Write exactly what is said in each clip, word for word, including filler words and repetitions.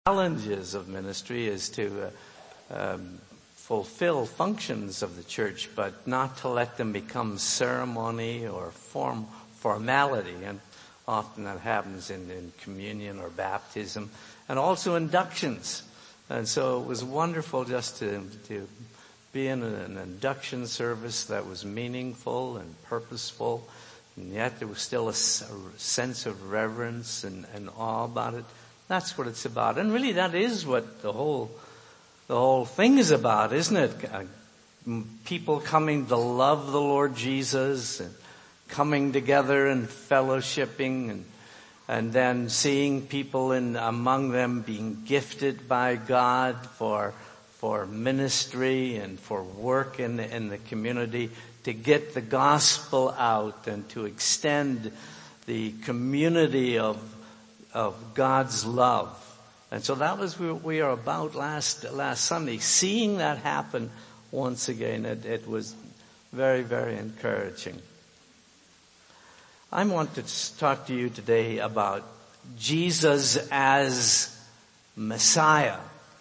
Challenges of ministry is to uh, um, fulfill functions of the church, but not to let them become ceremony or form formality. And often that happens in, in communion or baptism, and also inductions. And so it was wonderful just to, to be in an induction service that was meaningful and purposeful, and yet there was still a, a sense of reverence and, and awe about it. That's what it's about. And really that is what the whole, the whole thing is about, isn't it? Uh, people coming to love the Lord Jesus and coming together and fellowshipping, and, and then seeing people in among them being gifted by God for, for ministry and for work in the, in the community, to get the gospel out and to extend the community of of God's love. And so that was what we are about last last Sunday. Seeing that happen once again, it, it was very, very encouraging. I want to talk to you today about Jesus as Messiah.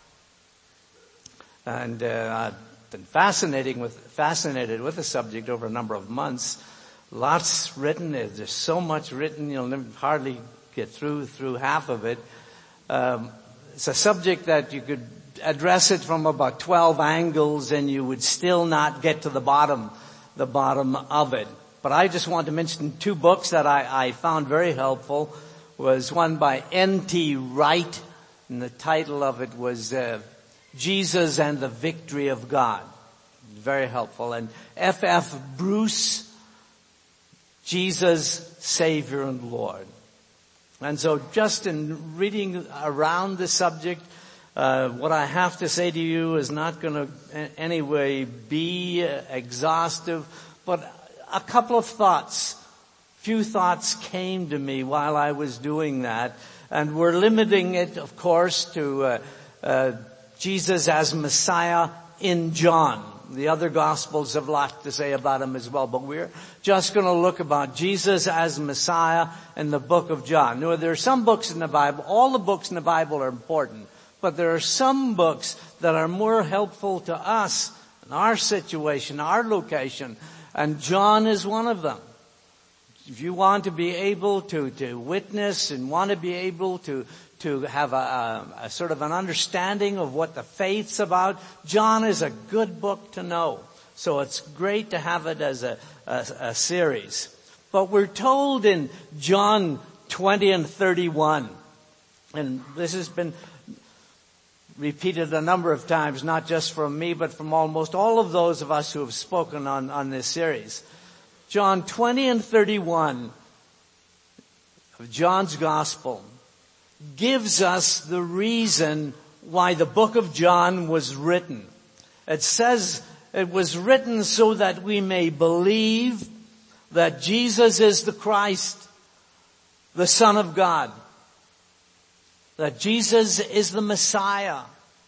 And uh, I've been fascinating with, fascinated with the subject over a number of months. Lots written. There's so much written, you'll never, hardly get through through half of it. Um, it's a subject that you could address it from about twelve angles and you would still not get to the bottom, the bottom of it. But I just want to mention two books that I, I found very helpful. Was one by N T Wright, and the title of it was uh, Jesus and the Victory of God. Very helpful. And F F Bruce, Jesus, Savior and Lord. And so just in reading around the subject, uh, what I have to say to you is not going to in any way be uh, exhaustive, but a couple of thoughts, few thoughts came to me while I was doing that. And we're limiting it, of course, to uh, uh, Jesus as Messiah in John. The other Gospels have a lot to say about him as well, but we're just going to look about Jesus as Messiah in the book of John. Now, there are some books in the Bible, all the books in the Bible are important, but there are some books that are more helpful to us in our situation, our location, and John is one of them. If you want to be able to, to witness and want to be able to to have a, a, a sort of an understanding of what the faith's about, John is a good book to know. So it's great to have it as a, a, a series. But we're told in John twenty and thirty-one, and this has been repeated a number of times, not just from me, but from almost all of those of us who have spoken on, on this series. John twenty and thirty-one of John's Gospel gives us the reason why the book of John was written. It says it was written so that we may believe that Jesus is the Christ, the Son of God, that Jesus is the Messiah.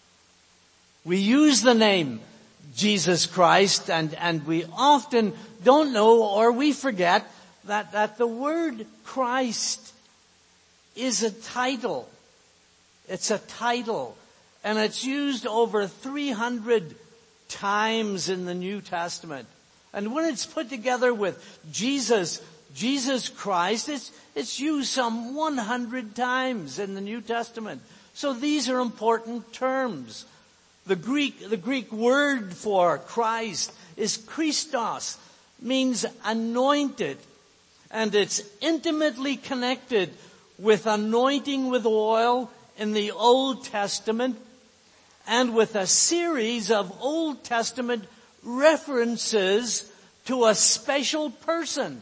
We use the name Jesus Christ, and, and we often don't know, or we forget that, that the word Christ is a title. It's a title. And it's used over three hundred times in the New Testament. And when it's put together with Jesus, Jesus Christ, it's, it's used some one hundred times in the New Testament. So these are important terms. The Greek, the Greek word for Christ is Christos, means anointed. And it's intimately connected with anointing with oil in the Old Testament, and with a series of Old Testament references to a special person.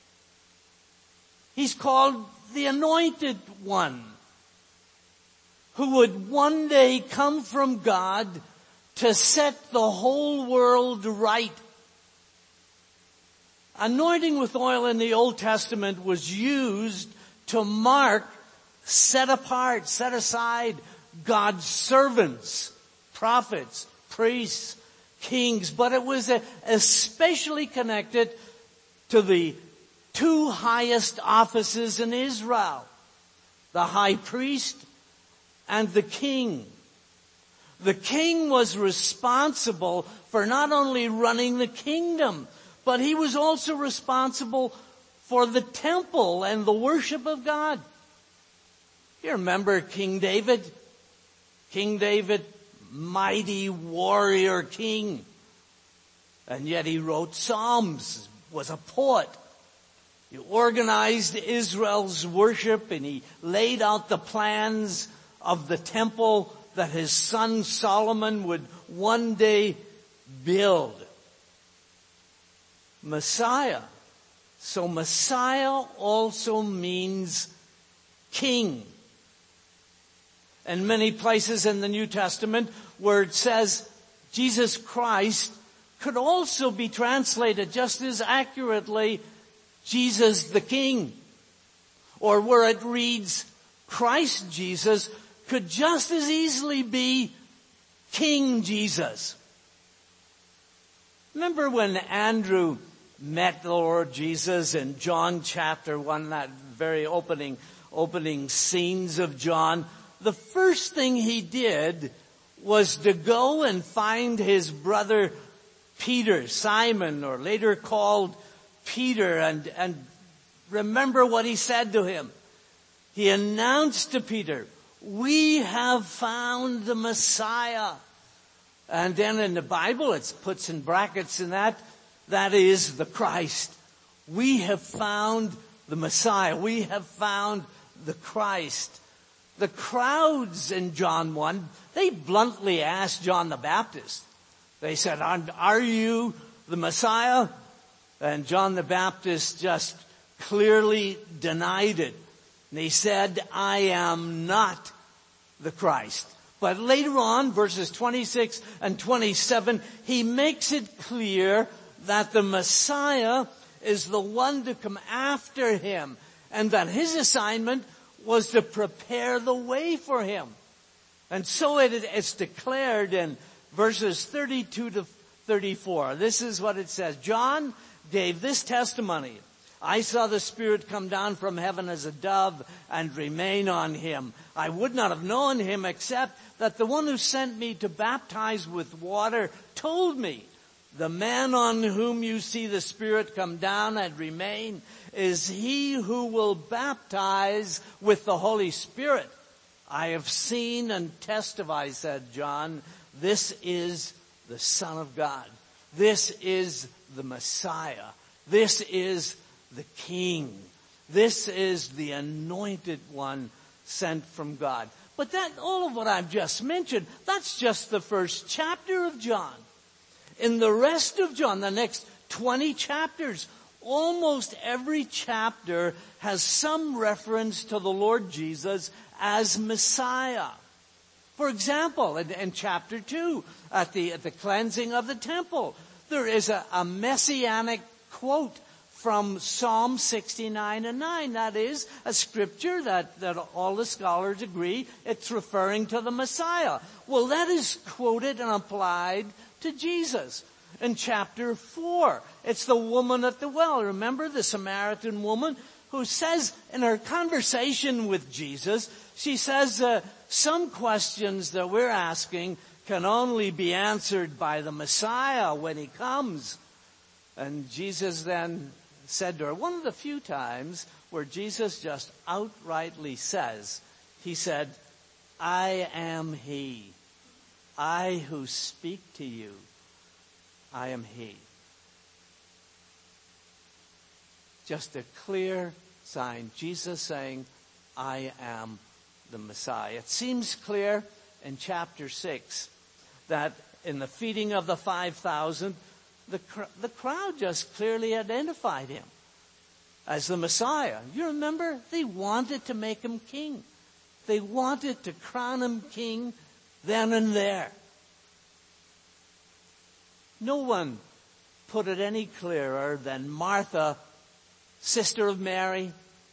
He's called the Anointed One, who would one day come from God to set the whole world right. Anointing with oil in the Old Testament was used to mark, set apart, set aside God's servants, prophets, priests, kings. But it was especially connected to the two highest offices in Israel, the high priest and the king. The king was responsible for not only running the kingdom, but he was also responsible for the temple and the worship of God. You remember King David? King David, mighty warrior king. And yet he wrote Psalms, was a poet. He organized Israel's worship, and he laid out the plans of the temple that his son Solomon would one day build. Messiah. So Messiah also means king. And many places in the New Testament where it says Jesus Christ could also be translated just as accurately Jesus the King. Or where it reads Christ Jesus could just as easily be King Jesus. Remember when Andrew met the Lord Jesus in John chapter one, that very opening, opening scenes of John? The first thing he did was to go and find his brother Peter, Simon, or later called Peter, and, and remember what he said to him. He announced to Peter, "We have found the Messiah." And then in the Bible, it puts in brackets in that, that is the Christ. We have found the Messiah. We have found the Christ. The crowds in John one, they bluntly asked John the Baptist. They said, "Are you the Messiah?" And John the Baptist just clearly denied it. And he said, "I am not the Christ." But later on, verses twenty-six and twenty-seven, he makes it clear that the Messiah is the one to come after him, and that his assignment was to prepare the way for him. And so it, it's declared in verses thirty-two to thirty-four. This is what it says. John gave this testimony. "I saw the Spirit come down from heaven as a dove and remain on him. I would not have known him except that the one who sent me to baptize with water told me, 'The man on whom you see the Spirit come down and remain is he who will baptize with the Holy Spirit.' I have seen and testify," said John, "this is the Son of God. This is the Messiah. This is the King. This is the anointed one sent from God." But that, all of what I've just mentioned, that's just the first chapter of John. In the rest of John, the next twenty chapters, almost every chapter has some reference to the Lord Jesus as Messiah. For example, in, in chapter two, at the, at the cleansing of the temple, there is a, a messianic quote from Psalm sixty-nine and nine. That is a scripture that, that all the scholars agree it's referring to the Messiah. Well, that is quoted and applied to Jesus. In chapter four, it's the woman at the well. Remember the Samaritan woman who says in her conversation with Jesus, she says, uh, some questions that we're asking can only be answered by the Messiah when he comes. And Jesus then said to her, one of the few times where Jesus just outrightly says, he said, "I am he. I who speak to you, I am he." Just a clear sign. Jesus saying, "I am the Messiah." It seems clear in chapter six that in the feeding of the five thousand, the, cr- the crowd just clearly identified him as the Messiah. You remember? They wanted to make him king. They wanted to crown him king then and there. No one put it any clearer than Martha, sister of Mary.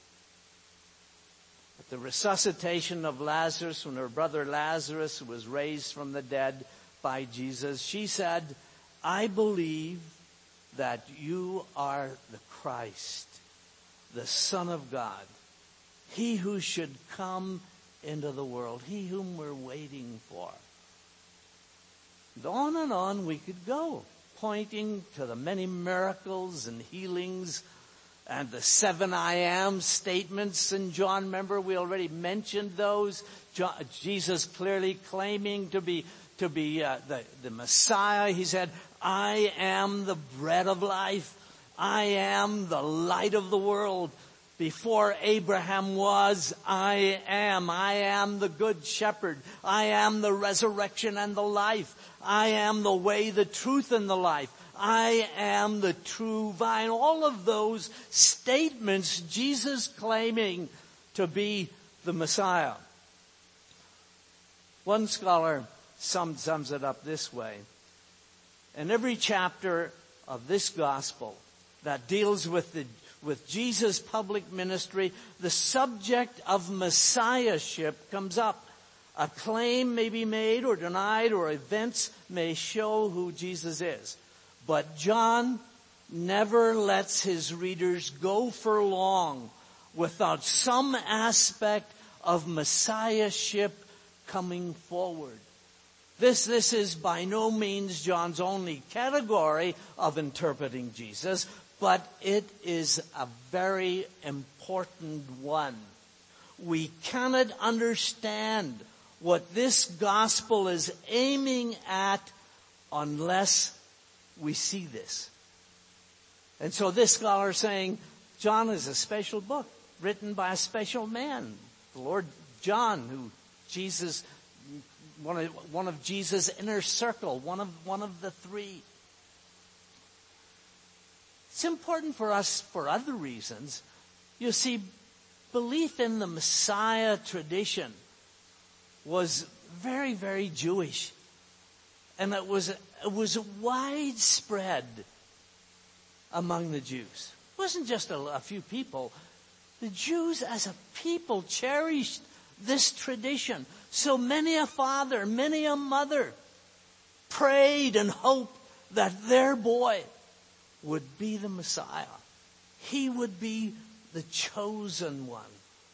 At the resuscitation of Lazarus, when her brother Lazarus was raised from the dead by Jesus, she said, "I believe that you are the Christ, the Son of God, he who should come into the world, he whom we're waiting for. And on and on we could go, pointing to the many miracles and healings and the seven I am statements in John. Remember, we already mentioned those. John, Jesus clearly claiming to be to be uh, the, the Messiah. He said, I am the bread of life. I am the light of the world. Before Abraham was, I am. I am the good shepherd. I am the resurrection and the life. I am the way, the truth, and the life. I am the true vine. All of those statements, Jesus claiming to be the Messiah. One scholar sum, sums it up this way. In every chapter of this gospel that deals with the with Jesus' public ministry, the subject of messiahship comes up. A claim may be made or denied, or events may show who Jesus is. But John never lets his readers go for long without some aspect of messiahship coming forward. This, this is by no means John's only category of interpreting Jesus, but it is a very important one. We cannot understand what this gospel is aiming at unless we see this. And so this scholar is saying John is a special book written by a special man, the Lord John, who Jesus, one of, one of Jesus' inner circle, one of, one of the three. It's important for us for other reasons. You see, belief in the Messiah tradition was very, very Jewish. And it was, it was widespread among the Jews. It wasn't just a, a few people. The Jews as a people cherished this tradition. So many a father, many a mother prayed and hoped that their boy would be the Messiah. He would be the chosen one.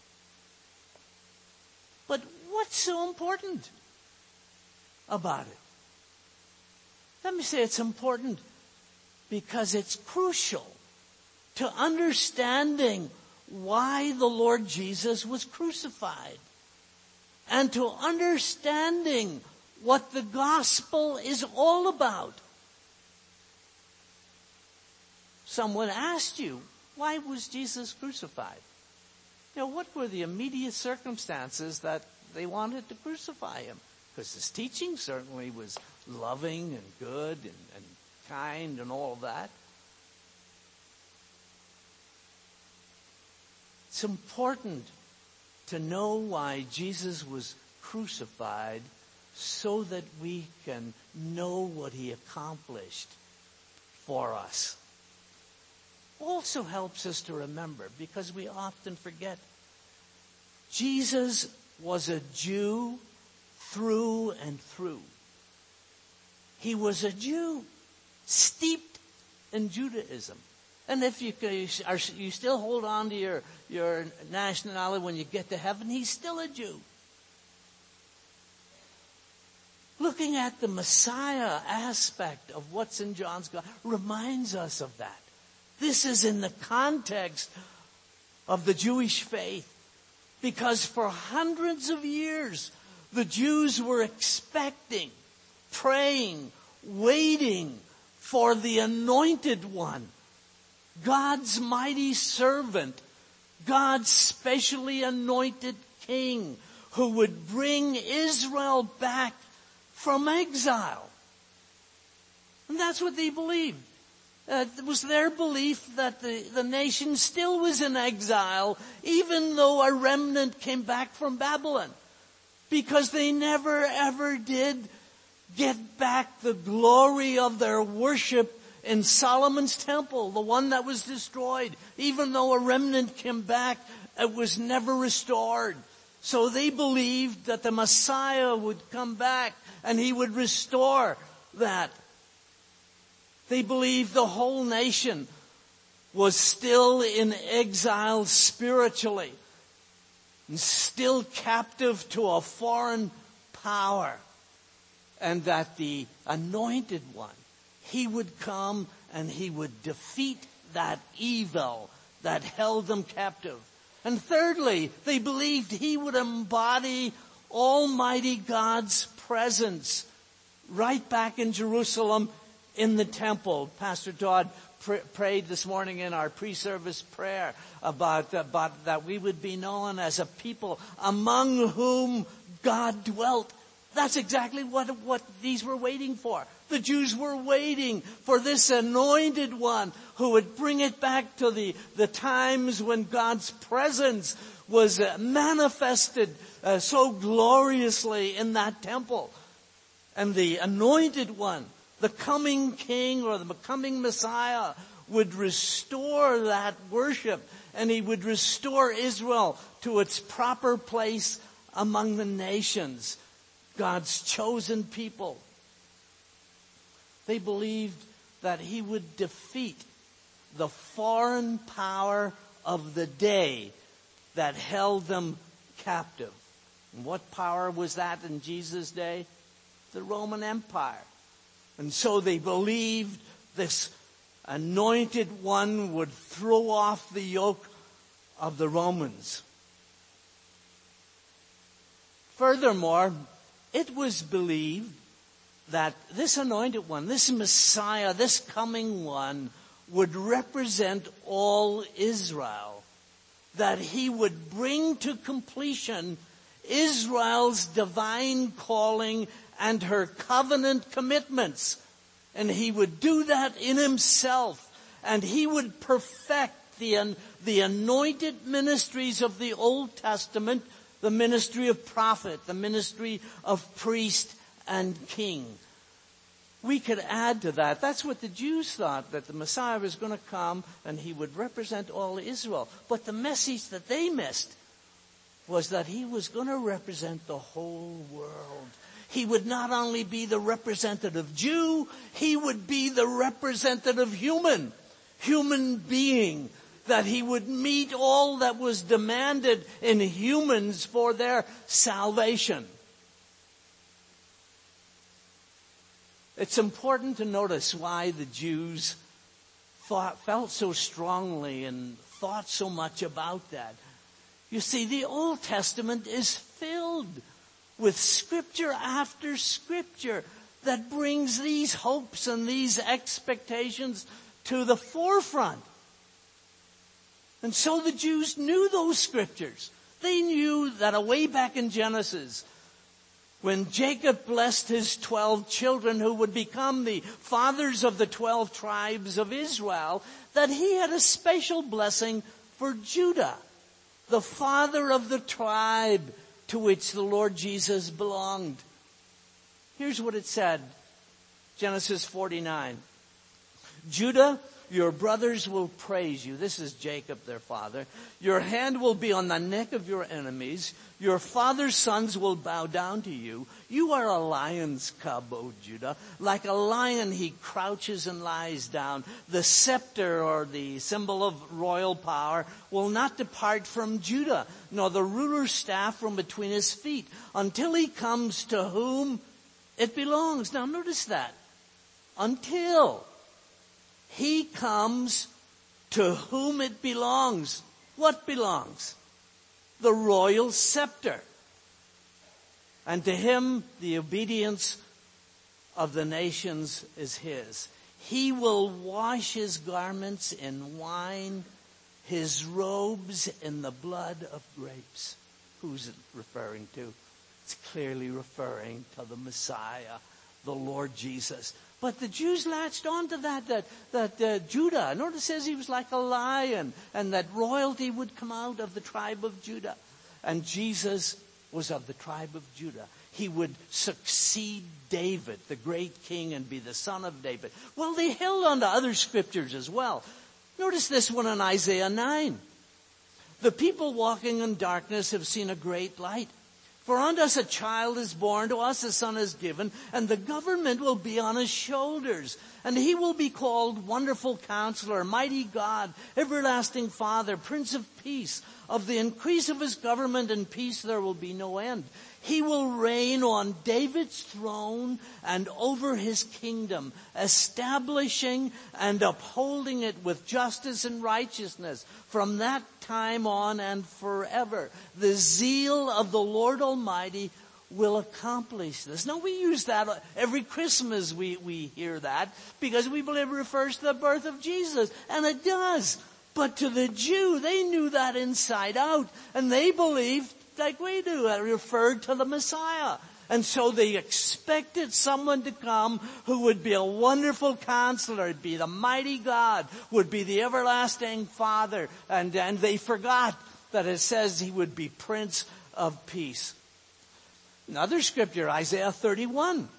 But what's so important about it? Let me say it's important because it's crucial to understanding why the Lord Jesus was crucified and to understanding what the gospel is all about. Someone asked you, why was Jesus crucified? You know, what were the immediate circumstances that they wanted to crucify him? Because his teaching certainly was loving and good and, and kind and all that. It's important to know why Jesus was crucified so that we can know what he accomplished for us. Also helps us to remember, because we often forget, Jesus was a Jew through and through. He was a Jew steeped in Judaism. And if you, are, you still hold on to your, your nationality when you get to heaven, he's still a Jew. Looking at the Messiah aspect of what's in John's Gospel reminds us of that. This is in the context of the Jewish faith. Because for hundreds of years, the Jews were expecting, praying, waiting for the anointed one, God's mighty servant, God's specially anointed king, who would bring Israel back from exile. And that's what they believed. Uh, it was their belief that the, the nation still was in exile, even though a remnant came back from Babylon. Because they never ever did get back the glory of their worship in Solomon's temple, the one that was destroyed. Even though a remnant came back, it was never restored. So they believed that the Messiah would come back and he would restore that. They believed the whole nation was still in exile spiritually. and still captive to a foreign power. And that the anointed one, he would come and he would defeat that evil that held them captive. And thirdly, they believed he would embody Almighty God's presence right back in Jerusalem in the temple. Pastor Todd pr- prayed this morning in our pre-service prayer about, about that we would be known as a people among whom God dwelt. That's exactly what, what these were waiting for. The Jews were waiting for this anointed one who would bring it back to the, the times when God's presence was uh, manifested uh, so gloriously in that temple. And the anointed one, the coming king or the coming Messiah, would restore that worship, and he would restore Israel to its proper place among the nations. God's chosen people. They believed that he would defeat the foreign power of the day that held them captive. And what power was that in Jesus' day? The Roman Empire. And so they believed this anointed one would throw off the yoke of the Romans. Furthermore, it was believed that this anointed one, this Messiah, this coming one, would represent all Israel. That he would bring to completion Israel's divine calling and her covenant commitments. And he would do that in himself. And he would perfect the, the anointed ministries of the Old Testament, the ministry of prophet, the ministry of priest and king. We could add to that. That's what the Jews thought, that the Messiah was going to come and he would represent all Israel. But the message that they missed was that he was going to represent the whole world. He would not only be the representative Jew, he would be the representative human, human being, that he would meet all that was demanded in humans for their salvation. It's important to notice why the Jews thought, felt so strongly and thought so much about that. You see, the Old Testament is filled with scripture after scripture that brings these hopes and these expectations to the forefront. And so the Jews knew those scriptures. They knew that away back in Genesis, when Jacob blessed his twelve children who would become the fathers of the twelve tribes of Israel, that he had a special blessing for Judah, the father of the tribe to which the Lord Jesus belonged. Here's what it said, Genesis forty-nine. Judah, your brothers will praise you. This is Jacob, their father. Your hand will be on the neck of your enemies. Your father's sons will bow down to you. You are a lion's cub, O Judah. Like a lion, he crouches and lies down. The scepter, or the symbol of royal power, will not depart from Judah, nor the ruler's staff from between his feet, until he comes to whom it belongs. Now notice that. Until he comes to whom it belongs. What belongs? The royal scepter. And to him the obedience of the nations is his. He will wash his garments in wine, his robes in the blood of grapes. Who's it referring to? It's clearly referring to the Messiah, the Lord Jesus. But the Jews latched on to that, that, that uh, Judah, notice it says he was like a lion, and that royalty would come out of the tribe of Judah. And Jesus was of the tribe of Judah. He would succeed David, the great king, and be the son of David. Well, they held on to other scriptures as well. Notice this one in Isaiah nine. The people walking in darkness have seen a great light. For unto us a child is born, to us a son is given, and the government will be on his shoulders. And he will be called Wonderful Counselor, Mighty God, Everlasting Father, Prince of peace. Of the increase of his government and peace there will be no end. He will reign on David's throne and over his kingdom, establishing and upholding it with justice and righteousness from that time on and forever. The zeal of the Lord Almighty will accomplish this. Now we use that every Christmas, we, we hear that because we believe it refers to the birth of Jesus, and it does. But to the Jew, they knew that inside out, and they believed like we do, it referred to the Messiah. And so they expected someone to come who would be a wonderful counselor, would be the mighty God, would be the everlasting Father, and, and they forgot that it says he would be Prince of Peace. Another scripture, Isaiah thirty-one.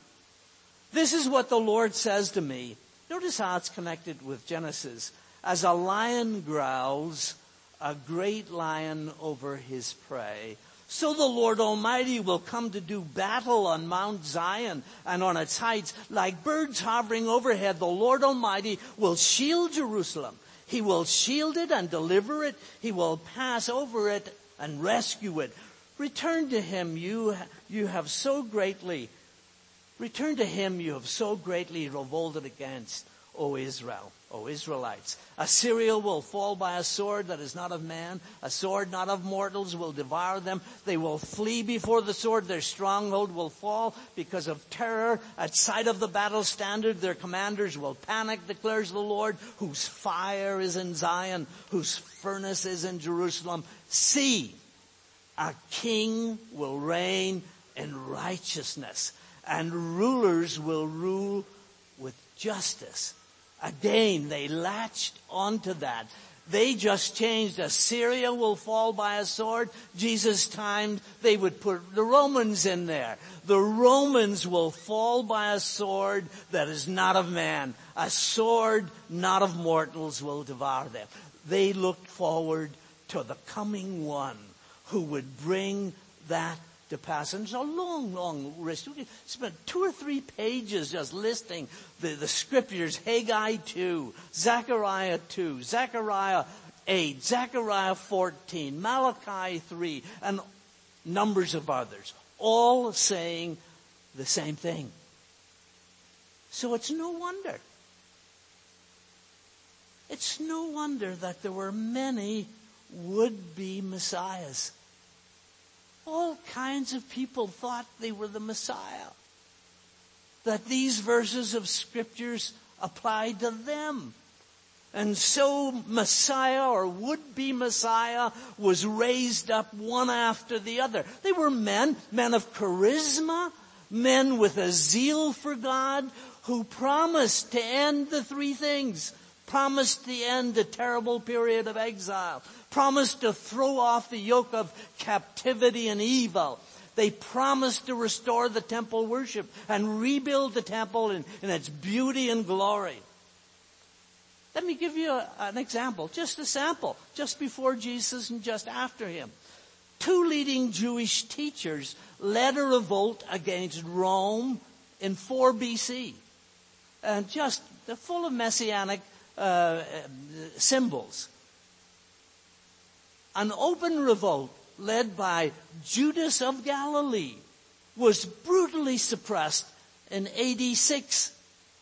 This is what the Lord says to me. Notice how it's connected with Genesis. As a lion growls, a great lion over his prey, so the Lord Almighty will come to do battle on Mount Zion and on its heights. Like birds hovering overhead, the Lord Almighty will shield Jerusalem. He will shield it and deliver it. He will pass over it and rescue it. Return to him, you, you have so greatly, return to him you have so greatly revolted against, O Israel, O Israelites. Assyria will fall by a sword that is not of man. A sword not of mortals will devour them. They will flee before the sword. Their stronghold will fall because of terror. At sight of the battle standard, their commanders will panic, declares the Lord, whose fire is in Zion, whose furnace is in Jerusalem. See, a king will reign in righteousness, and rulers will rule with justice. Again, they latched onto that. They just changed. Assyria will fall by a sword. Jesus' time, they would put the Romans in there. The Romans will fall by a sword that is not of man. A sword not of mortals will devour them. They looked forward to the coming one who would bring that to pass. And it's a long, long list. We could spend two or three pages just listing the, the scriptures. Haggai two, Zechariah two, Zechariah eight, Zechariah fourteen, Malachi three, and numbers of others, all saying the same thing. So it's no wonder. It's no wonder that there were many would-be messiahs. All kinds of people thought they were the Messiah. That these verses of scriptures applied to them. And so Messiah or would-be Messiah was raised up one after the other. They were men, men of charisma, men with a zeal for God, who promised to end the three things. Promised to end the terrible period of exile. Promised to throw off the yoke of captivity and evil. They promised to restore the temple worship and rebuild the temple in, in its beauty and glory. Let me give you a, an example, just a sample, just before Jesus and just after him. Two leading Jewish teachers led a revolt against Rome in four B C. And just, they're full of messianic Uh, symbols. An open revolt led by Judas of Galilee was brutally suppressed in A D six.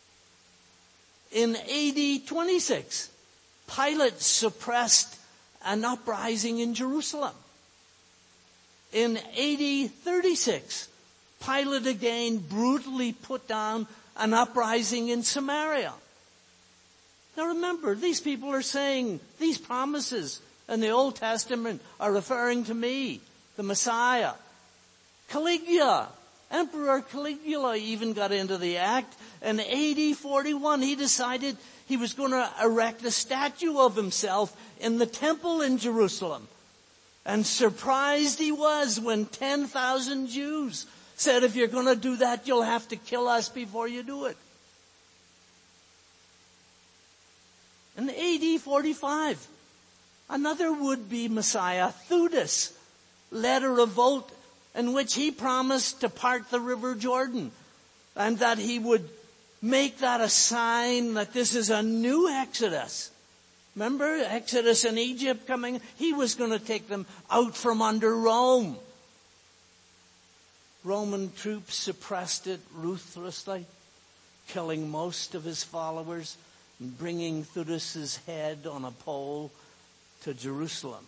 In A D twenty-six, Pilate suppressed an uprising in Jerusalem. In A D thirty-six, Pilate again brutally put down an uprising in Samaria. Now remember, these people are saying these promises in the Old Testament are referring to me, the Messiah. Caligula, Emperor Caligula even got into the act. In A D forty-one, he decided he was going to erect a statue of himself in the temple in Jerusalem. And surprised he was when ten thousand Jews said, if you're going to do that, you'll have to kill us before you do it. In A D forty-five, another would-be Messiah, Theudas, led a revolt in which he promised to part the river Jordan and that he would make that a sign that this is a new Exodus. Remember Exodus in Egypt coming? He was going to take them out from under Rome. Roman troops suppressed it ruthlessly, killing most of his followers and bringing Theudas' head on a pole to Jerusalem.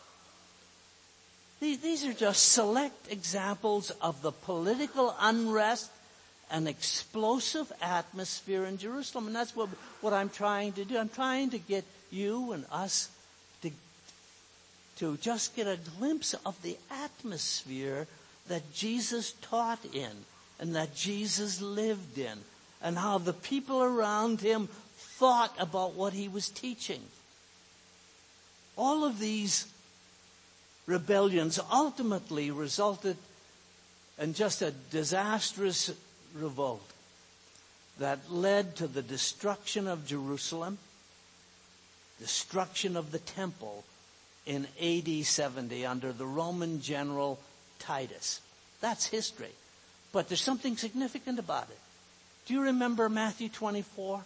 These are just select examples of the political unrest and explosive atmosphere in Jerusalem. And that's what, what I'm trying to do. I'm trying to get you and us to, to just get a glimpse of the atmosphere that Jesus taught in and that Jesus lived in, and how the people around him thought about what he was teaching. All of these rebellions ultimately resulted in just a disastrous revolt that led to the destruction of Jerusalem, destruction of the temple in A D seventy under the Roman general Titus. That's history. But there's something significant about it. Do you remember Matthew twenty-four?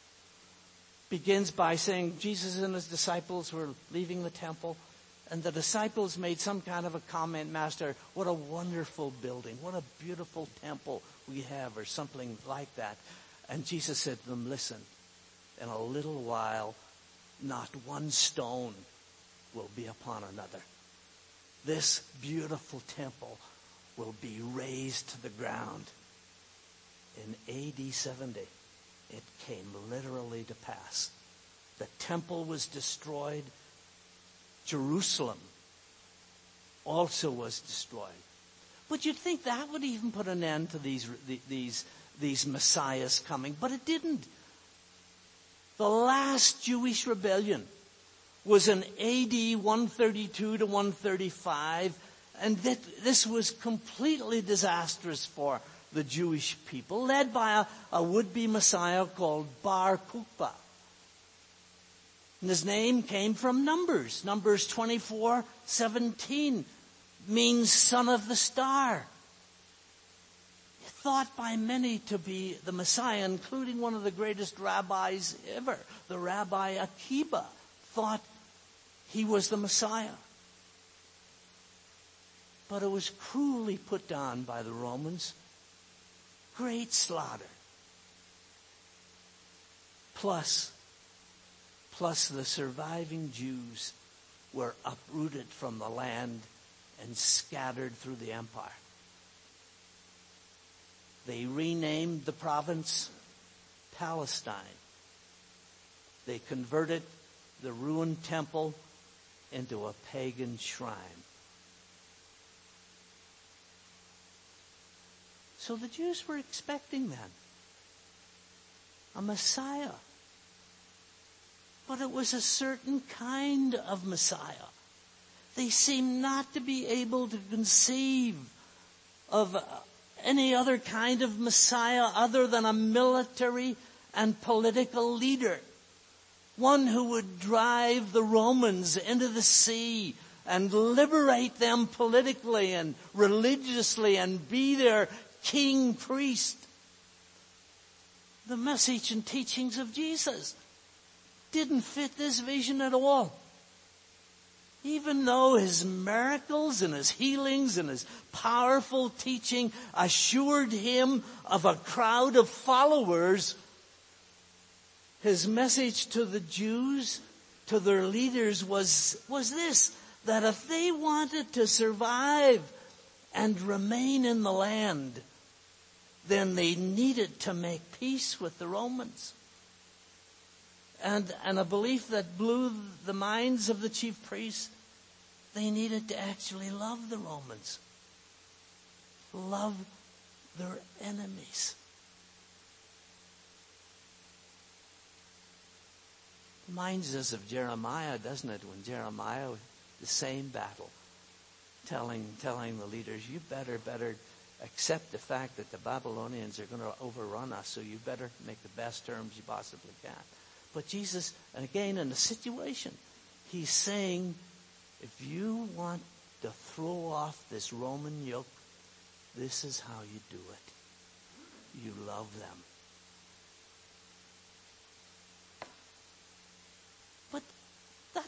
Begins by saying Jesus and his disciples were leaving the temple, and the disciples made some kind of a comment, Master, what a wonderful building, what a beautiful temple we have, or something like that. And Jesus said to them, listen, in a little while, not one stone will be upon another. This beautiful temple will be razed to the ground. In A D seventy, it came literally to pass. The temple was destroyed. Jerusalem also was destroyed. But you'd think that would even put an end to these, these, these messiahs coming, but it didn't. The last Jewish rebellion was in A D one thirty-two to one thirty-five, and that, this was completely disastrous for the Jewish people, led by a, a would-be Messiah called Bar Kokhba. And his name came from Numbers. Numbers twenty-four seventeen means son of the star. Thought by many to be the Messiah, including one of the greatest rabbis ever, the Rabbi Akiba, thought he was the Messiah. But it was cruelly put down by the Romans. Great slaughter. Plus, plus the surviving Jews were uprooted from the land and scattered through the empire. They renamed the province Palestine. They converted the ruined temple into a pagan shrine. So the Jews were expecting then a Messiah. But it was a certain kind of Messiah. They seemed not to be able to conceive of any other kind of Messiah other than a military and political leader. One who would drive the Romans into the sea and liberate them politically and religiously and be their king priest. The message and teachings of Jesus didn't fit this vision at all. Even though his miracles and his healings and his powerful teaching assured him of a crowd of followers, his message to the Jews, to their leaders was, was this, that if they wanted to survive and remain in the land, then they needed to make peace with the Romans. And, and a belief that blew the minds of the chief priests, they needed to actually love the Romans. Love their enemies. Reminds us of Jeremiah, doesn't it? When Jeremiah, the same battle, telling telling the leaders, you better, better accept the fact that the Babylonians are going to overrun us, so you better make the best terms you possibly can. But Jesus, and again in the situation, he's saying, if you want to throw off this Roman yoke, this is how you do it. You love them. But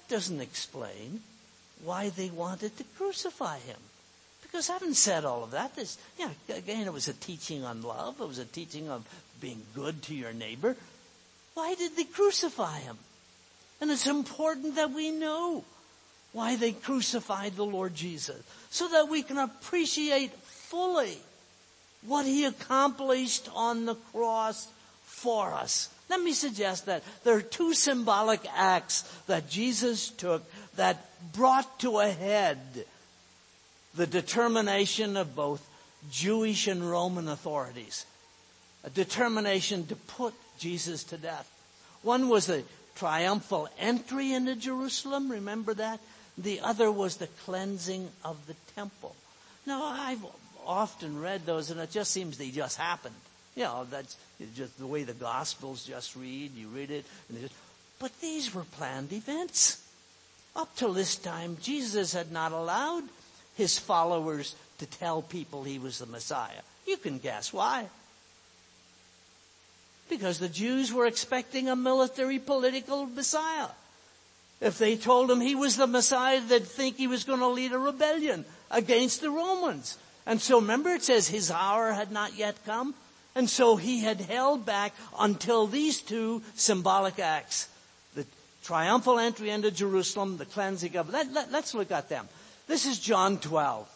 that doesn't explain why they wanted to crucify him. Because having said all of that, this, yeah, again, it was a teaching on love. It was a teaching of being good to your neighbor. Why did they crucify him? And it's important that we know why they crucified the Lord Jesus, so that we can appreciate fully what he accomplished on the cross for us. Let me suggest that there are two symbolic acts that Jesus took that brought to a head the determination of both Jewish and Roman authorities. A determination to put Jesus to death. One was the triumphal entry into Jerusalem, remember that? The other was the cleansing of the temple. Now, I've often read those, and it just seems they just happened. You know, that's just the way the Gospels just read. You read it, and just, but these were planned events. Up till this time, Jesus had not allowed his followers to tell people he was the Messiah. You can guess why. Because the Jews were expecting a military political Messiah. If they told him he was the Messiah, they'd think he was going to lead a rebellion against the Romans. And so remember it says his hour had not yet come. And so he had held back until these two symbolic acts. The triumphal entry into Jerusalem, the cleansing of... Let, let, let's look at them. This is John twelve.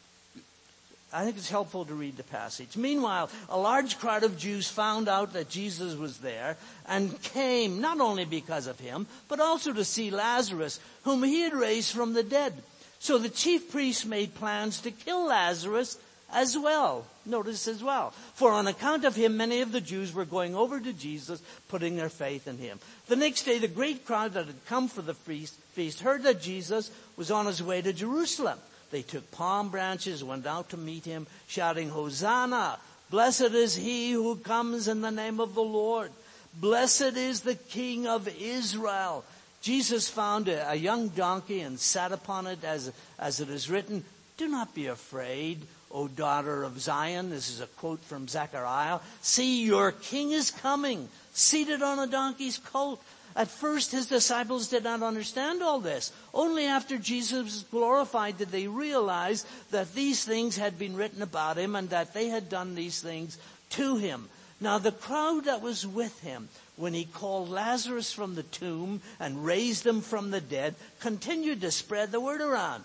I think it's helpful to read the passage. Meanwhile, a large crowd of Jews found out that Jesus was there and came not only because of him, but also to see Lazarus, whom he had raised from the dead. So the chief priests made plans to kill Lazarus as well. Notice as well. For on account of him, many of the Jews were going over to Jesus, putting their faith in him. The next day, the great crowd that had come for the feast, feast heard that Jesus was on his way to Jerusalem. They took palm branches, went out to meet him, shouting, Hosanna! Blessed is he who comes in the name of the Lord. Blessed is the King of Israel. Jesus found a, a young donkey and sat upon it, as, as it is written, do not be afraid, O daughter of Zion. This is a quote from Zechariah. See, your king is coming, seated on a donkey's colt. At first, his disciples did not understand all this. Only after Jesus was glorified did they realize that these things had been written about him and that they had done these things to him. Now, the crowd that was with him when he called Lazarus from the tomb and raised him from the dead continued to spread the word around.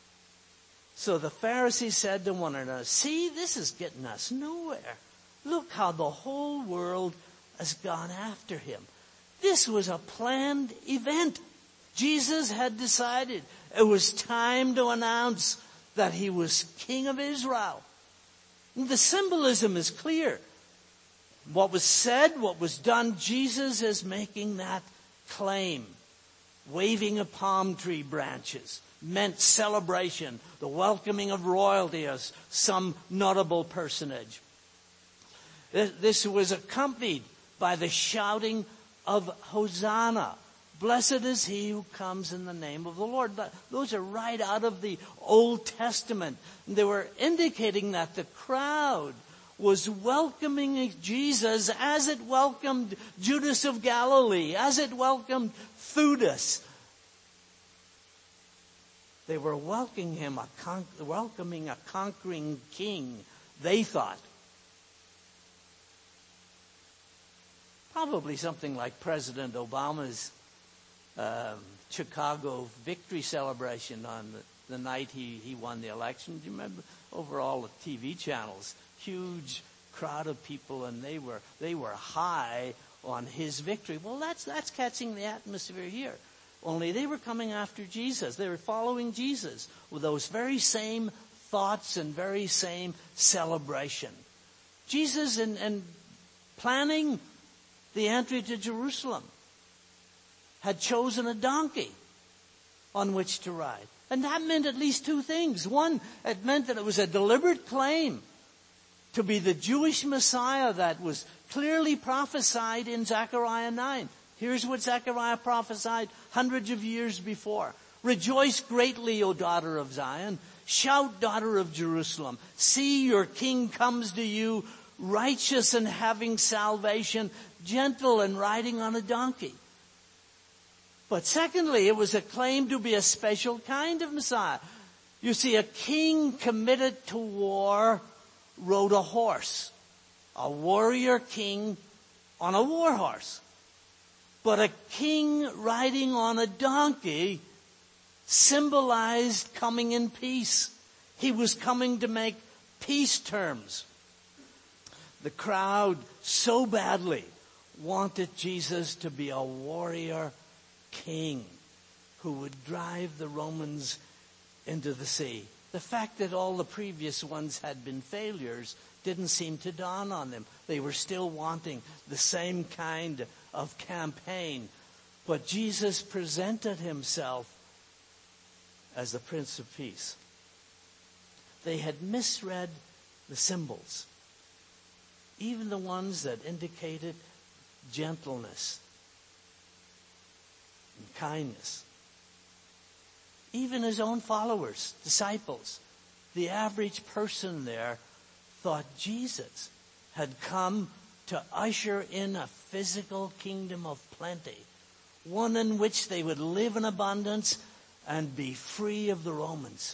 So the Pharisees said to one another, see, this is getting us nowhere. Look how the whole world has gone after him. This was a planned event. Jesus had decided it was time to announce that he was King of Israel. And the symbolism is clear. What was said, what was done, Jesus is making that claim. Waving of palm tree branches meant celebration, the welcoming of royalty as some notable personage. This was accompanied by the shouting of Hosanna. Blessed is he who comes in the name of the Lord. Those are right out of the Old Testament. They were indicating that the crowd was welcoming Jesus as it welcomed Judas of Galilee, as it welcomed Theudas. They were welcoming him, a con- welcoming a conquering king, they thought. Probably something like President Obama's uh, Chicago victory celebration on the, the night he, he won the election. Do you remember? Over all the T V channels, huge crowd of people, and they were they were high on his victory. Well, that's that's catching the atmosphere here. Only they were coming after Jesus. They were following Jesus with those very same thoughts and very same celebration. Jesus, in, in planning the entry to Jerusalem, had chosen a donkey on which to ride. And that meant at least two things. One, it meant that it was a deliberate claim to be the Jewish Messiah that was clearly prophesied in Zechariah nine. Here's what Zechariah prophesied hundreds of years before. Rejoice greatly, O daughter of Zion. Shout, daughter of Jerusalem. See, your king comes to you, righteous and having salvation, gentle and riding on a donkey. But secondly, it was a claim to be a special kind of Messiah. You see, a king committed to war rode a horse. A warrior king on a war horse. But a king riding on a donkey symbolized coming in peace. He was coming to make peace terms. The crowd so badly wanted Jesus to be a warrior king who would drive the Romans into the sea. The fact that all the previous ones had been failures didn't seem to dawn on them. They were still wanting the same kind of campaign. But Jesus presented himself as the Prince of Peace. They had misread the symbols, even the ones that indicated gentleness and kindness. Even his own followers, disciples, the average person there thought Jesus had come to usher in a physical kingdom of plenty, one in which they would live in abundance and be free of the Romans.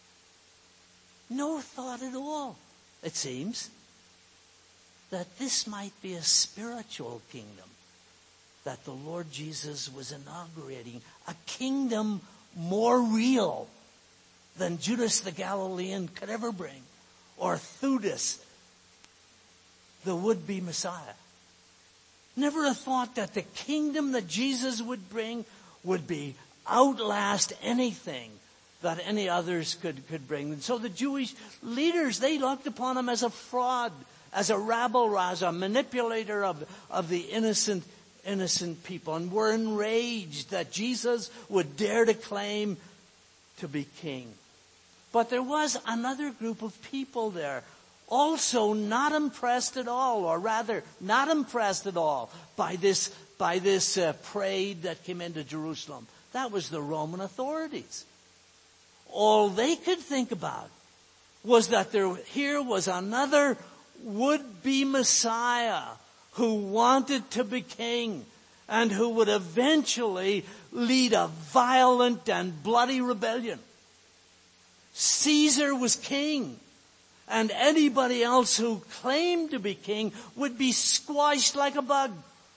No thought at all, it seems, that this might be a spiritual kingdom that the Lord Jesus was inaugurating, a kingdom more real than Judas the Galilean could ever bring, or Theudas, the would-be Messiah. Never a thought that the kingdom that Jesus would bring would be outlast anything that any others could, could bring. And so the Jewish leaders, they looked upon him as a fraud, as a rabble-rouser, a manipulator of, of the innocent innocent people, and were enraged that Jesus would dare to claim to be king. But there was another group of people there, also not impressed at all, or rather not impressed at all by this by this uh, parade that came into Jerusalem. That was the Roman authorities. All they could think about was that there here was another would-be Messiah who wanted to be king and who would eventually lead a violent and bloody rebellion. Caesar was king, and anybody else who claimed to be king would be squashed like a bug.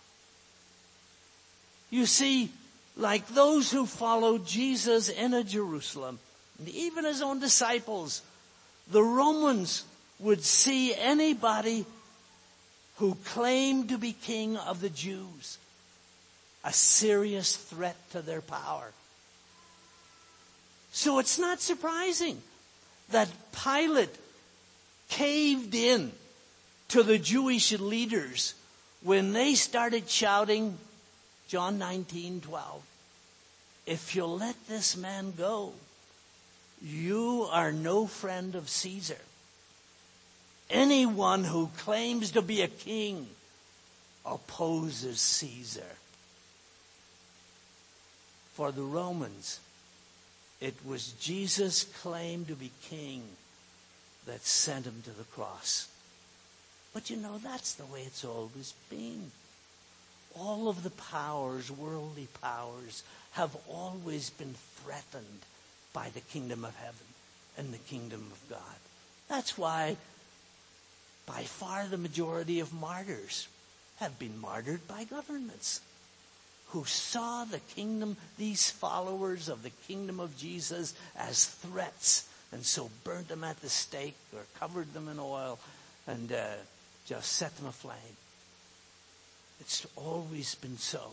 You see, like those who followed Jesus in Jerusalem, and even his own disciples, the Romans would see anybody who claimed to be king of the Jews a serious threat to their power. So it's not surprising that Pilate caved in to the Jewish leaders when they started shouting, John nineteen twelve, if you'll let this man go, you are no friend of Caesar. Anyone who claims to be a king opposes Caesar. For the Romans, it was Jesus' claim to be king that sent him to the cross. But you know, that's the way it's always been. All of the powers, worldly powers, have always been threatened by the kingdom of heaven and the kingdom of God. That's why by far the majority of martyrs have been martyred by governments who saw the kingdom, these followers of the kingdom of Jesus, as threats, and so burnt them at the stake or covered them in oil and uh, just set them aflame. It's always been so.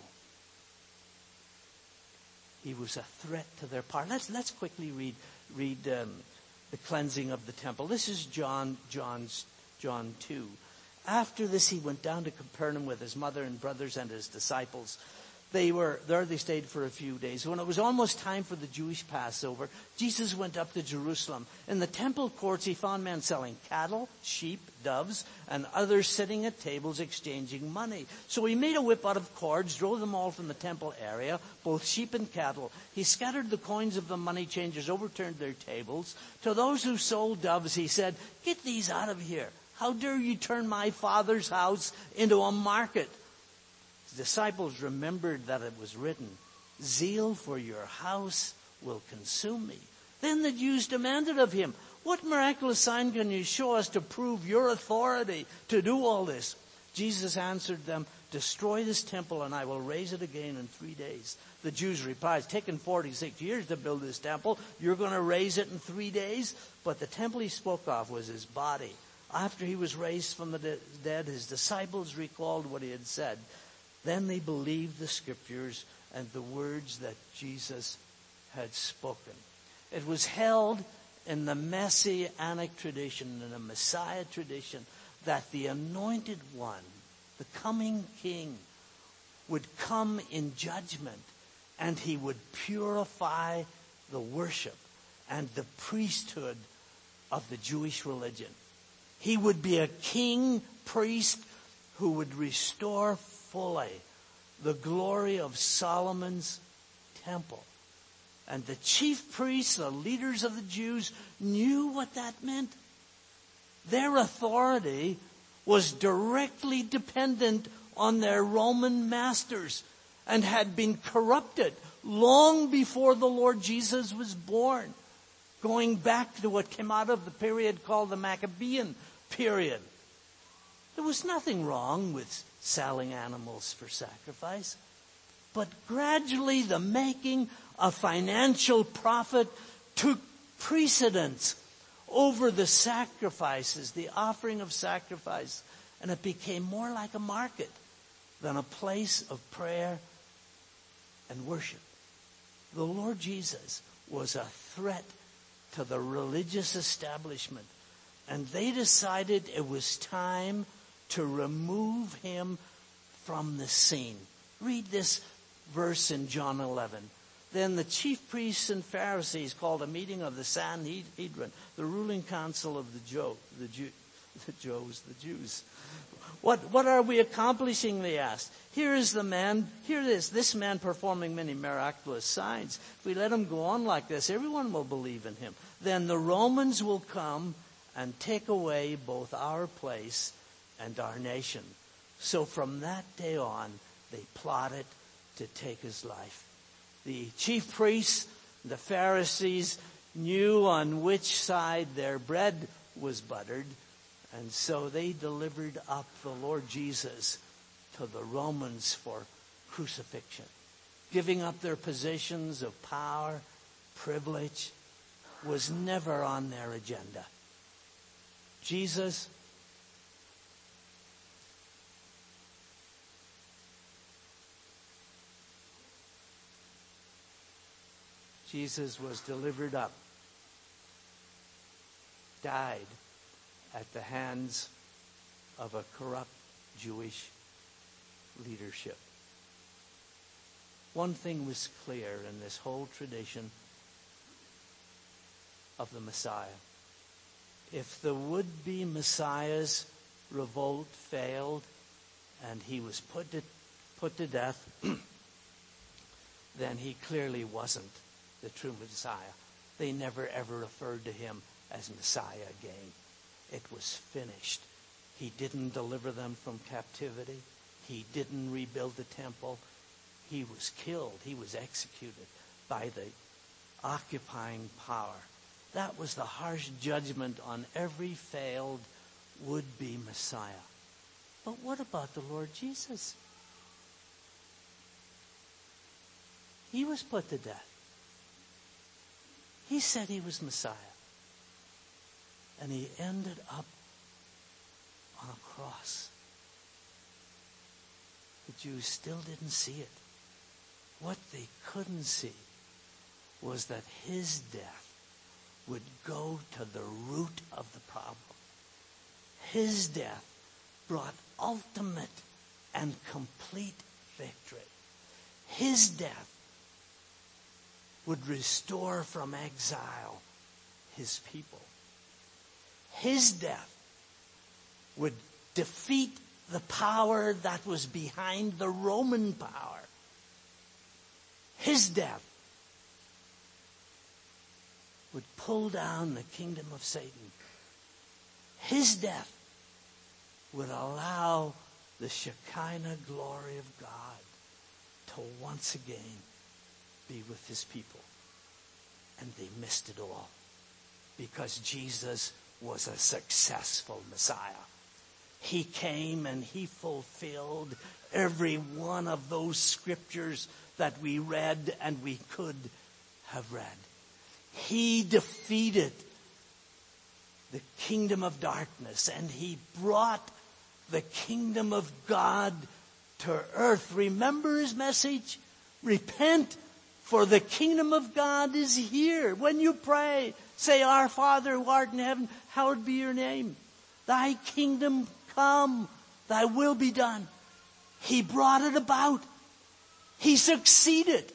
He was a threat to their power. Let's let's quickly read read um, the cleansing of the temple. This is John John's John two. After this, he went down to Capernaum with his mother and brothers and his disciples. They were there. They stayed for a few days. When it was almost time for the Jewish Passover, Jesus went up to Jerusalem. In the temple courts, he found men selling cattle, sheep, doves, and others sitting at tables exchanging money. So he made a whip out of cords, drove them all from the temple area, both sheep and cattle. He scattered the coins of the money changers, overturned their tables. To those who sold doves, he said, "Get these out of here. How dare you turn my Father's house into a market?" The disciples remembered that it was written, zeal for your house will consume me." Then the Jews demanded of him, "What miraculous sign can you show us to prove your authority to do all this?" Jesus answered them, "Destroy this temple and I will raise it again in three days." The Jews replied, "It's taken forty-six years to build this temple. You're going to raise it in three days? But the temple he spoke of was his body. After he was raised from the dead, his disciples recalled what he had said. Then they believed the scriptures and the words that Jesus had spoken. It was held in the Messianic tradition, in the Messiah tradition, that the anointed one, the coming king, would come in judgment and he would purify the worship and the priesthood of the Jewish religion. He would be a king priest who would restore fully the glory of Solomon's temple. And the chief priests, the leaders of the Jews, knew what that meant. Their authority was directly dependent on their Roman masters and had been corrupted long before the Lord Jesus was born, going back to what came out of the period called the Maccabean period. There was nothing wrong with selling animals for sacrifice, but gradually the making of financial profit took precedence over the sacrifices, the offering of sacrifice, and it became more like a market than a place of prayer and worship. The Lord Jesus was a threat to the religious establishment, and they decided it was time to remove him from the scene. Read this verse in John eleven. Then the chief priests and Pharisees called a meeting of the Sanhedrin, the ruling council of the Jew, the Jew, the Jews, the Jews. What what are we accomplishing? They asked. Here is the man. Here it is. This man performing many miraculous signs. If we let him go on like this, everyone will believe in him. Then the Romans will come and take away both our place and our nation. So from that day on, they plotted to take his life. The chief priests, the Pharisees, knew on which side their bread was buttered, and so they delivered up the Lord Jesus to the Romans for crucifixion. Giving up their positions of power, privilege, was never on their agenda. Jesus Jesus was delivered up, died at the hands of a corrupt Jewish leadership. One thing was clear in this whole tradition of the Messiah. If the would-be Messiah's revolt failed and he was put to, put to death, then he clearly wasn't the true Messiah. They never ever referred to him as Messiah again. It was finished. He didn't deliver them from captivity. He didn't rebuild the temple. He was killed. He was executed by the occupying power. That was the harsh judgment on every failed would-be Messiah. But what about the Lord Jesus? He was put to death. He said he was Messiah. And he ended up on a cross. The Jews still didn't see it. What they couldn't see was that his death would go to the root of the problem. His death brought ultimate and complete victory. His death would restore from exile his people. His death would defeat the power that was behind the Roman power. His death would pull down the kingdom of Satan. His death would allow the Shekinah glory of God to once again be with his people. And they missed it all because Jesus was a successful Messiah. He came and he fulfilled every one of those scriptures that we read and we could have read. He defeated the kingdom of darkness and he brought the kingdom of God to earth. Remember his message? Repent, for the kingdom of God is here. When you pray, say, Our Father who art in heaven, hallowed be your name. Thy kingdom come, thy will be done. He brought it about. He succeeded.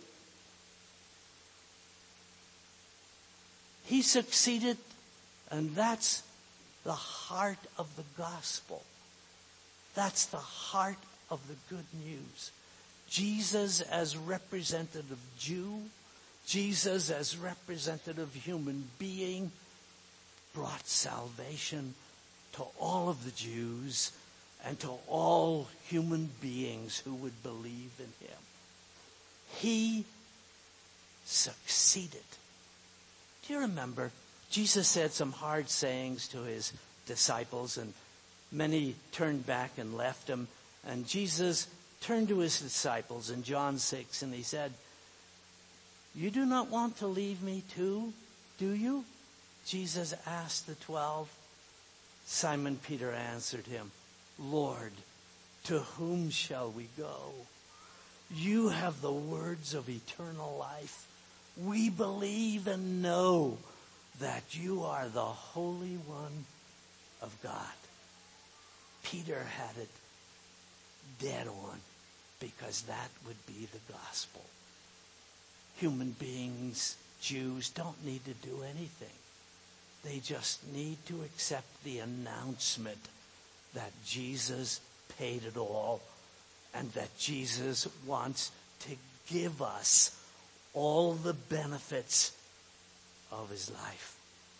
He succeeded, and that's the heart of the gospel. That's the heart of the good news. Jesus as representative Jew, Jesus as representative human being, brought salvation to all of the Jews and to all human beings who would believe in him. He succeeded. Do you remember? Jesus said some hard sayings to his disciples, and many turned back and left him. And Jesus turned to his disciples in John six, and he said, You do not want to leave me too, do you? Jesus asked the twelve. Simon Peter answered him, Lord, to whom shall we go? You have the words of eternal life. We believe and know that you are the Holy One of God. Peter had it dead on because that would be the gospel. Human beings, Jews, don't need to do anything. They just need to accept the announcement that Jesus paid it all and that Jesus wants to give us all the benefits of his life.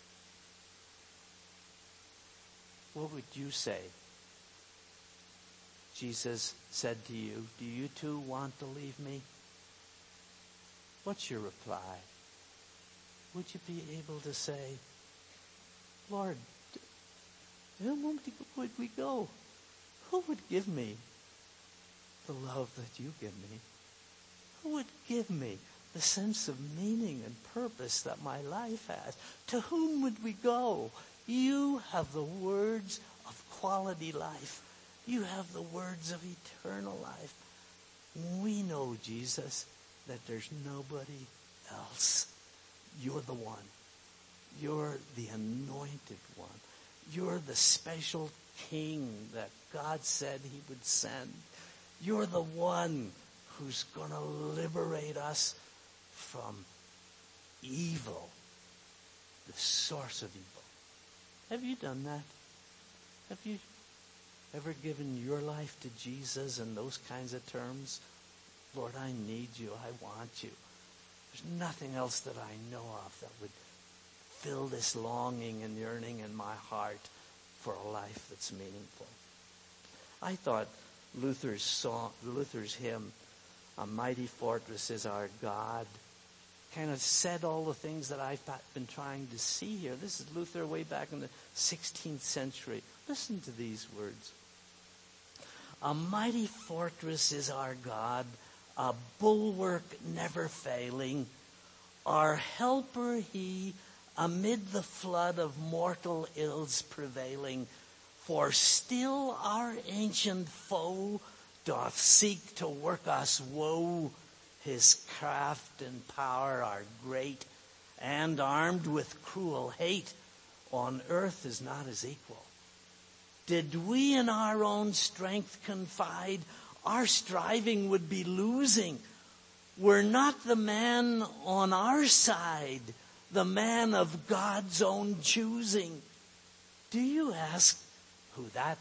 What would you say? Jesus said to you, Do you too want to leave me? What's your reply? Would you be able to say, Lord, to whom would we go? Who would give me the love that you give me? Who would give me the sense of meaning and purpose that my life has? To whom would we go? You have the words of quality life. You have the words of eternal life. We know, Jesus, that there's nobody else. You're the one. You're the anointed one. You're the special king that God said he would send. You're the one who's going to liberate us from evil, the source of evil. Have you done that? Have you ever given your life to Jesus in those kinds of terms? Lord, I need you. I want you. There's nothing else that I know of that would fill this longing and yearning in my heart for a life that's meaningful. I thought Luther's song, Luther's hymn, A Mighty Fortress is Our God, kind of said all the things that I've been trying to see here. This is Luther way back in the sixteenth century. Listen to these words. A mighty fortress is our God, a bulwark never failing. Our helper he, amid the flood of mortal ills prevailing. For still our ancient foe doth seek to work us woe. His craft and power are great, and armed with cruel hate, on earth is not his equal. Did we in our own strength confide, our striving would be losing. Were not the man on our side, the man of God's own choosing. Do you ask who that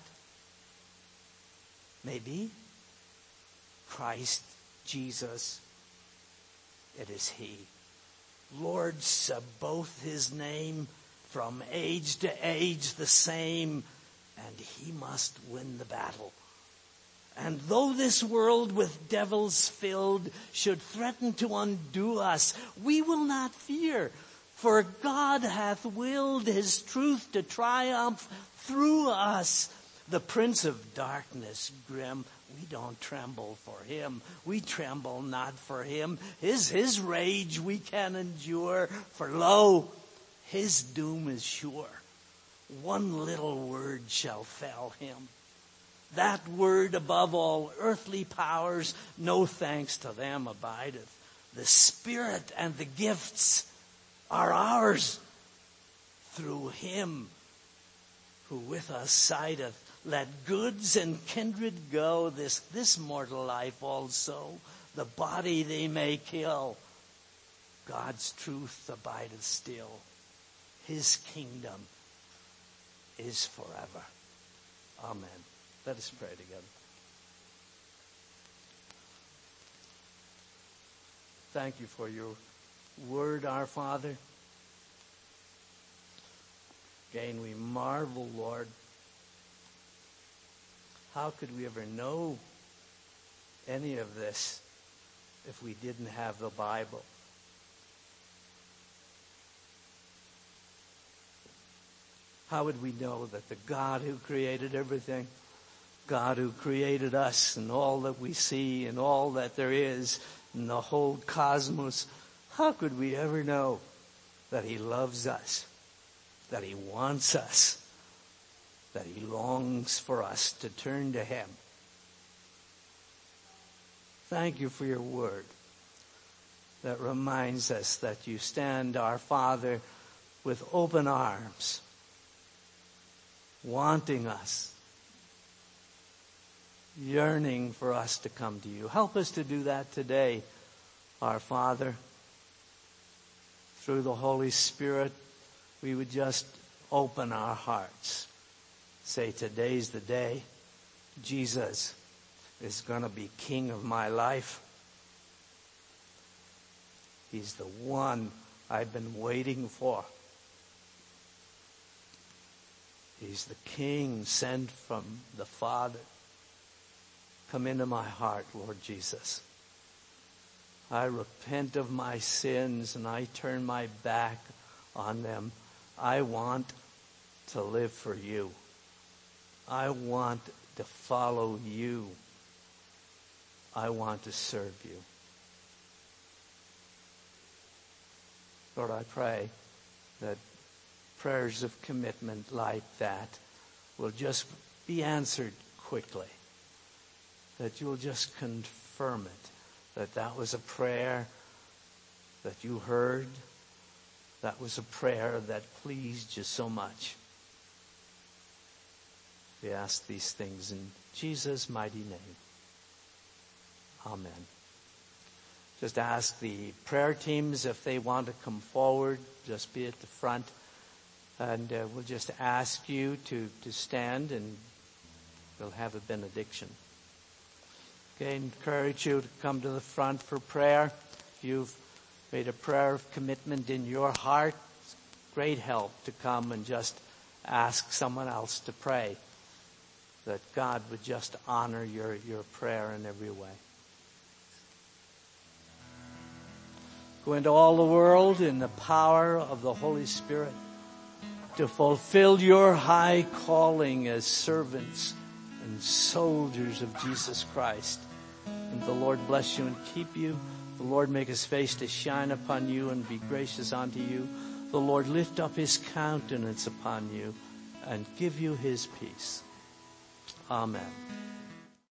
may be? Christ Jesus. It is he. Lord Sabaoth his name, from age to age the same, and he must win the battle. And though this world with devils filled should threaten to undo us, we will not fear. For God hath willed his truth to triumph through us. The prince of darkness grim, we don't tremble for him. We tremble not for him. His, his rage we can endure. For lo, his doom is sure. One little word shall fell him. That word above all earthly powers, no thanks to them abideth. The Spirit and the gifts are ours through him who with us sideth. Let goods and kindred go, this, this mortal life also. The body they may kill. God's truth abideth still. His kingdom is forever. Amen. Let us pray together. Thank you for your word, our Father. Again, we marvel, Lord. How could we ever know any of this if we didn't have the Bible? How would we know that the God who created everything, God who created us and all that we see and all that there is in the whole cosmos, how could we ever know that he loves us, that he wants us, that he longs for us to turn to him? Thank you for your word that reminds us that you stand, our Father, with open arms, wanting us, yearning for us to come to you. Help us to do that today, our Father. Through the Holy Spirit, we would just open our hearts. Say, today's the day. Jesus is going to be King of my life. He's the one I've been waiting for. He's the King sent from the Father. Come into my heart, Lord Jesus. I repent of my sins and I turn my back on them. I want to live for you. I want to follow you. I want to serve you. Lord, I pray that prayers of commitment like that will just be answered quickly. That you'll just confirm it. That that was a prayer that you heard. That was a prayer that pleased you so much. We ask these things in Jesus' mighty name. Amen. Just ask the prayer teams if they want to come forward. Just be at the front. And uh, we'll just ask you to, to stand and we'll have a benediction. Okay, encourage you to come to the front for prayer. If you've made a prayer of commitment in your heart, it's great help to come and just ask someone else to pray. That God would just honor your, your prayer in every way. Go into all the world in the power of the Holy Spirit to fulfill your high calling as servants and soldiers of Jesus Christ. And the Lord bless you and keep you. The Lord make his face to shine upon you and be gracious unto you. The Lord lift up his countenance upon you and give you his peace. Amen.